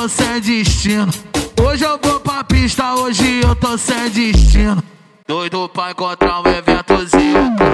tô sem destino. Hoje eu vou pra pista, hoje eu tô sem destino. Doido pra encontrar um eventozinho.